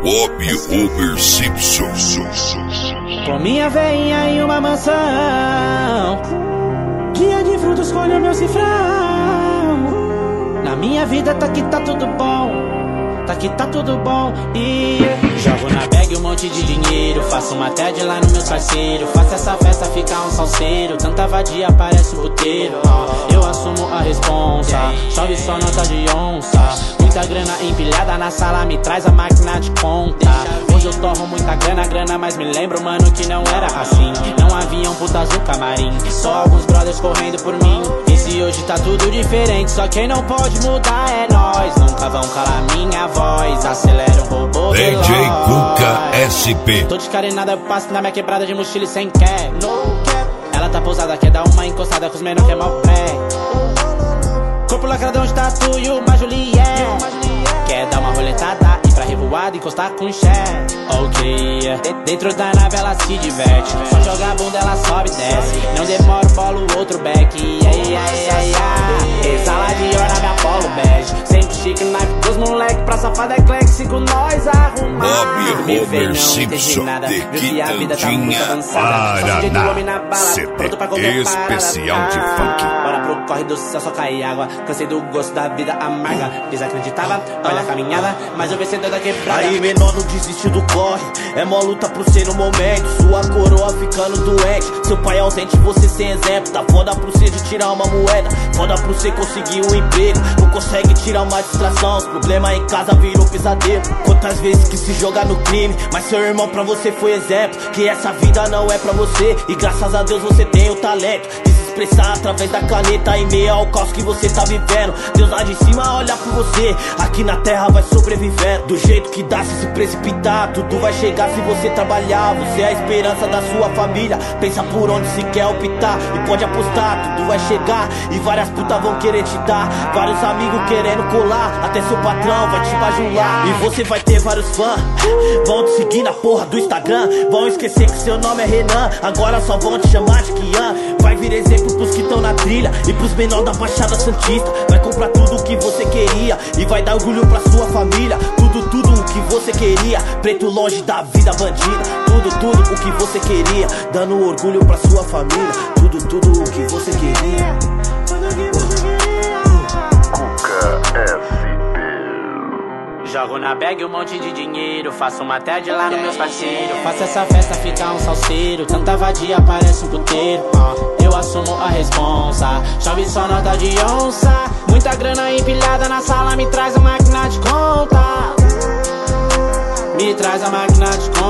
Bob Homer Simpson. Com minha veinha em uma mansão, dia de frutos colho meu cifrão. Na minha vida tá que tá tudo bom, tá que tá tudo bom. E jogo na bag um monte de dinheiro, faço uma TED lá no meu parceiro. Faço essa festa ficar um salseiro, tanta vadia parece um puteiro. Eu assumo a responsa, chove só nota de onça. Muita grana empilhada na sala, me traz a máquina de conta. Hoje eu torro muita grana, mas me lembro, mano, que não era assim. Não haviam putas no camarim, só alguns brothers correndo por mim. E se hoje tá tudo diferente, só quem não pode mudar é nós. Nunca vão calar minha voz, acelera um robô DJ veloz. Cuca SP. Tô descarenada, eu passo na minha quebrada de mochila e sem cap. Ela tá pousada, quer dar uma encostada com os menor que é mal pé. Corpo lacradão de tatu e uma Juliette. Quer dar uma roletada, ir pra revoada, encostar com o chefe. Ok, dentro da nave ela se diverte. Só joga a bunda, ela sobe e desce. Não demora, bolo outro back. Exala de hora na minha polo bege. Sempre chique, knife dos moleque. Pra safada é cleque, sigo nós arrumar. Bob Homer Simpson de Quitandinha, Paraná. CD especial de funk. Bora pro corre do céu, só cair água. Cansei do gosto da vida amarga. Desacreditava, olha a caminhada, mas o vencedor da quebrada. Aí menor, não desiste do corre. É mó luta pro ser no momento. Sua coroa ficando doente, seu pai ausente, você sem exemplo. Tá foda pro cê de tirar uma moeda, foda pro cê conseguir um emprego. Não consegue tirar uma distração, os problemas em casa virou pesadelo. Quantas vezes que se joga no crime, mas seu irmão pra você foi exemplo. Que essa vida não é pra você, e graças a Deus você tem o talento de se expressar através da caneta. Em meio ao caos que você tá vivendo, Deus lá de cima olha por você. Aqui na terra vai sobrevivendo, do jeito que dá se precipitar. Tudo vai chegar se você trabalhar. Você é a esperança da sua família, pensa por onde se quer optar. E pode apostar, tudo vai chegar. E várias putas vão querer te dar, vários amigos querendo colar. Até seu patrão vai te bajular. E você vai ter vários fãs, vão te seguir na porra do Instagram. Vão esquecer que seu nome é Renan, agora só vão te chamar de Kian. Vai vir exemplo pros que tão na trilha e pros menor da Baixada Santista. Vai comprar tudo o que você queria e vai dar orgulho pra sua família. Tudo o que você queria, preto longe da vida bandida. Tudo o que você queria, dando orgulho pra sua família. Tudo o que você queria. Cuca SP. Jogo na bag um monte de dinheiro, faço uma TED lá no meus parceiros. Faço essa festa ficar um salseiro, tanta vadia parece um puteiro. Eu assumo a responsa, chove só nota de onça. Muita grana empilhada na sala, me traz a máquina de conta. Me traz a máquina de conta.